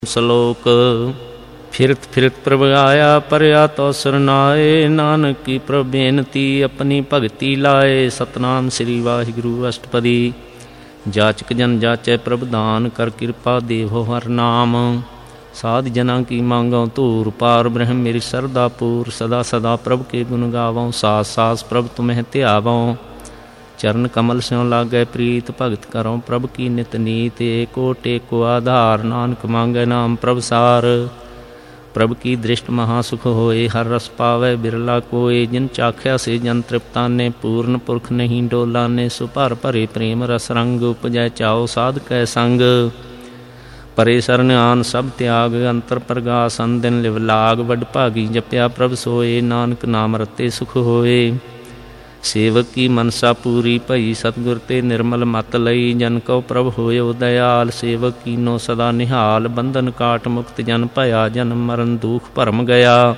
ਸਲੋਕ। ਫਿਰਤ ਫਿਰਤ ਪ੍ਰਭ ਆਇਆ ਪਰਿਆ ਤੋ ਸਰਨਾਏ, ਨਾਨਕ ਕੀ ਪ੍ਰਭ ਬੇਨਤੀ ਆਪਣੀ ਭਗਤੀ ਲਾਏ। ਸਤਨਾਮ ਸ੍ਰੀ ਵਾਹਿਗੁਰੂ ਅਸ਼ਟਪਦੀ। ਜਾਚਕ ਜਨ ਜਾਚੈ ਪ੍ਰਭ ਦਾਨ, ਕਰ ਕਿਰਪਾ ਦੇਵੋ ਹਰ ਨਾਮ। ਸਾਧ ਜਨਾਂ ਕੀ ਮੰਗੋ ਧੂਰ, ਪਾਰ ਬ੍ਰਹਮ ਮੇਰੀ ਸਰਦਾ ਪੂਰ। ਸਦਾ ਸਦਾ ਪ੍ਰਭ ਕੇ ਗੁਣ ਗਾਵੋਂ, ਸਾਸ ਸਾਸ ਪ੍ਰਭ ਤੁਮਹਿ ਧਿਆਵੋਂ। ਚਰਨ ਕਮਲ ਸਿਉ ਲਾਗੈ ਪ੍ਰੀਤ, ਭਗਤ ਕਰੋ ਪ੍ਰਭ ਕੀ ਨਿਤ ਨੀਤ। ਏਕੋ ਟੇਕੋ ਆਧਾਰ, ਨਾਨਕ ਮੰਗੈ ਨਾਮ ਪ੍ਰਭ ਸਾਰ। ਪ੍ਰਭ ਕੀ ਦ੍ਰਿਸ਼ਟ ਮਹਾ ਸੁਖ ਹੋਏ, ਹਰ ਰਸ ਪਾਵੈ ਬਿਰਲਾ ਕੋਏ। ਜਿਨ ਚਾਖਿਆ ਸੇ ਜਨ ਤ੍ਰਿਪਤਾਨੇ, ਪੂਰਨ ਪੁਰਖ ਨਹੀਂ ਡੋਲਾਨੇ। ਸੋ ਭਰ ਭਰੇ ਪ੍ਰੇਮ ਰਸ ਰੰਗ, ਉਪਜੈ ਚਾਓ ਸਾਧ ਕੈ ਸੰਗ। ਪਰੇ ਸਰਨ ਆਨ ਸਭ ਤਿਆਗ, ਅੰਤਰ ਪ੍ਰਗਾਸ ਅੰਦਿਨ ਲਿਵ ਲਾਗ। ਵੱਡ ਭਾਗੀ ਜਪਿਆ ਪ੍ਰਭ ਸੋਏ, ਨਾਨਕ ਨਾਮ ਰਤੇ ਸੁਖ ਹੋਏ। ਸੇਵਕ ਕੀ ਮਨਸਾ ਪੂਰੀ ਭਈ, ਸਤਿਗੁਰ ਤੇ ਨਿਰਮਲ ਮਤ ਲਈ। ਜਨ ਕਉ ਪ੍ਰਭ ਹੋਇਓ ਦਇਆਲ, ਸੇਵਕ ਕੀਨੋ ਸਦਾ ਨਿਹਾਲ। ਬੰਧਨ ਕਾਟ ਮੁਕਤ ਜਨ ਭਇਆ, ਜਨਮ ਮਰਨ ਦੁਖ ਭਰਮ ਗਿਆ।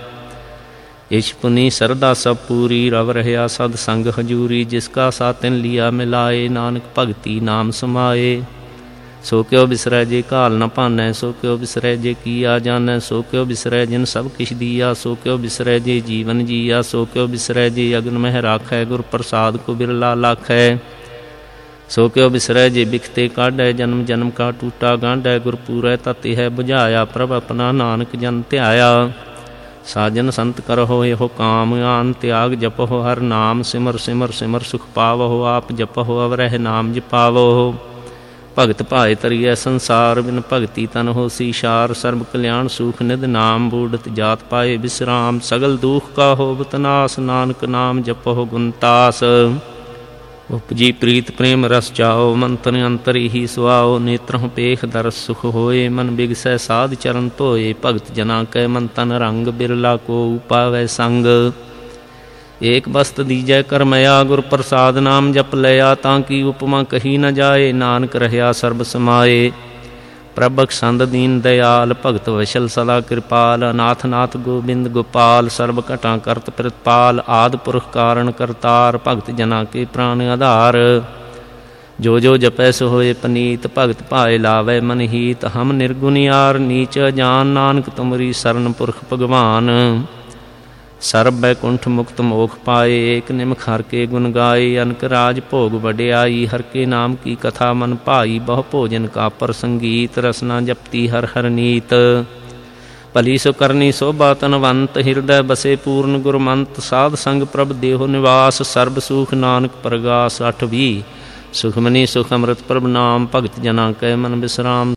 ਇਛ ਪੁਨੀ ਸਰਦਾ ਸਭ ਪੂਰੀ, ਰਵ ਰਹਿਆ ਸਦ ਸੰਗ ਹਜੂਰੀ। ਜਿਸ ਕਾ ਸਾਤਿਨ ਲਿਆ ਮਿਲਾਏ, ਨਾਨਕ ਭਗਤੀ ਨਾਮ ਸਮਾਏ। ਸੋ ਕਿਉ ਬਿਸਰੈ ਜੇ ਘਾਲ ਨ ਭਾਨੈ, ਸੋ ਕਿਉ ਬਿਸਰੈ ਜੇ ਕੀਆ ਜਾਣੈ। ਸੋ ਕਿਉ ਬਿਸਰੈ ਜਿਨ ਸਭ ਕਿਛ ਦੀਆ, ਸੋ ਕਿਉ ਬਿਸਰੈ ਜੇ ਜੀਵਨ ਜੀਆ। ਸੋ ਕਿਉ ਬਿਸਰੈ ਜੇ ਅਗਨ ਮਹਿ ਰਾਖੈ, ਗੁਰ ਪ੍ਰਸਾਦ ਕੋ ਬਿਰਲਾ ਲਾਖੈ। ਸੋ ਕਿਉ ਬਿਸਰੈ ਜੇ ਬਿਖਤੇ ਕਾਢੈ, ਜਨਮ ਜਨਮ ਕਾ ਟੂਟਾ ਗਾਂਢੈ। ਗੁਰ ਪੂਰੈ ਤਤਿ ਹੈ ਬੁਝਾਇਆ, ਪ੍ਰਭ ਆਪਣਾ ਨਾਨਕ ਜਨ ਧਿਆਇਆ। ਸਾਜਨ ਸੰਤ ਕਰਹੁ ਇਹੋ ਕਾਮ, ਆਨ ਤਿਆਗ ਜਪਹੁ ਹਰ ਨਾਮ। ਸਿਮਰ ਸਿਮਰ ਸਿਮਰ ਸੁਖ ਪਾਵਹੁ, ਆਪ ਜਪਹੁ ਅਵਰਹਿ ਨਾਮ ਜਪਾਵਹੁ। ਭਗਤ ਭਾਏ ਤਰੀਐ ਸੰਸਾਰ, ਬਿਨ ਭਗਤੀ ਤਨ ਹੋਸੀ ਸ਼ਾਰ। ਸਰਬ ਕਲਿਆਣ ਸੂਖ ਨਿਧ ਨਾਮ, ਬੂੜਤ ਜਾਤ ਪਾਏ ਬਿਸਰਾਮ। ਸਗਲ ਦੁਖ ਕਾ ਹੋਵਤ ਨਾਸ, ਨਾਨਕ ਨਾਮ ਜਪਹੁ ਗੁਣਤਾਸ। ਉਪਜੀ ਪ੍ਰੀਤ ਪ੍ਰੇਮ ਰਸ ਚਾਓ, ਮੰਤਨ ਅੰਤਰ ਹੀ ਸੁਆਓ। ਨੇਤਰਹੁ ਪੇਖ ਦਰਸ ਸੁਖ ਹੋਏ, ਮਨ ਬਿਗਸੈ ਸਾਧ ਚਰਨ ਧੋਏ। ਭਗਤ ਜਨਾ ਕੈ ਮਨ ਤਨ ਰੰਗ, ਬਿਰਲਾ ਕੋ ਪਾਵੈ ਸੰਗ। ਏਕ ਬਸਤ ਦੀਜੈ ਕਰਮਇਆ, ਗੁਰ ਪ੍ਰਸਾਦ ਨਾਮ ਜਪ ਲਿਆ। ਤਾਂ ਕੀ ਉਪਮਾ ਕਹੀ ਨ ਜਾਏ, ਨਾਨਕ ਰਹਿਆ ਸਰਬ ਸਮਾਏ। ਪ੍ਰਭ ਬਖਸ਼ੰਦ ਦੀਨ ਦਇਆਲ, ਭਗਤ ਵਸ਼ਲ ਸਦਾ ਕਿਰਪਾਲ। ਅਨਾਥ ਨਾਥ ਗੋਬਿੰਦ ਗੋਪਾਲ, ਸਰਬ ਘਟਾਂ ਕਰਤ ਪ੍ਰਿਤਪਾਲ। ਆਦਿ ਪੁਰਖ ਕਾਰਣ ਕਰਤਾਰ, ਭਗਤ ਜਨਾ ਕੇ ਪ੍ਰਾਨ ਆਧਾਰ। ਜੋ ਜੋ ਜਪੈ ਸੋ ਹੋਏ ਪਨੀਤ, ਭਗਤ ਭਾਏ ਲਾਵੈ ਮਨ ਹੀਤ। ਹਮ ਨਿਰਗੁਣਿਆਰ ਨੀਚ ਜਾਨ, ਨਾਨਕ ਤੁਮਰੀ ਸਰਨ ਪੁਰਖ ਭਗਵਾਨ। ਸਰਬ ਬੈਕੁੰਠ ਮੁਕਤ ਮੋਖ ਪਾਏ, ਏਕ ਨਿਮਖ ਹਰ ਕੇ ਗੁਣ ਗਾਏ। ਅਨਕ ਰਾਜ ਭੋਗ ਵਡਿਆਈ, ਹਰ ਕੇ ਨਾਮ ਕੀ ਕਥਾ ਮਨ ਭਾਈ। ਬਹੁ ਭੋਜਨ ਕਾ ਪਰ ਸੰਗੀਤ, ਰਸਨਾ ਜਪਤੀ ਹਰ ਹਰ ਨੀਤ। ਭਲੀ ਸੋ ਕਰਨੀ ਸੋਭਾ ਤਨਵੰਤ, ਹਿਰਦੈ ਬਸੇ ਪੂਰਨ ਗੁਰਮੰਤ। ਸਾਧ ਸੰਗ ਪ੍ਰਭ ਦੇਹੁ ਨਿਵਾਸ, ਸਰਬ ਸੂਖ ਨਾਨਕ ਪ੍ਰਗਾਸ। 8 ਸੁਖਮਨੀ ਸੁਖ ਅੰਮ੍ਰਿਤ ਪ੍ਰਭ ਨਾਮ, ਭਗਤ ਜਨਾ ਕੈ ਮਨ ਬਿਸਰਾਮ।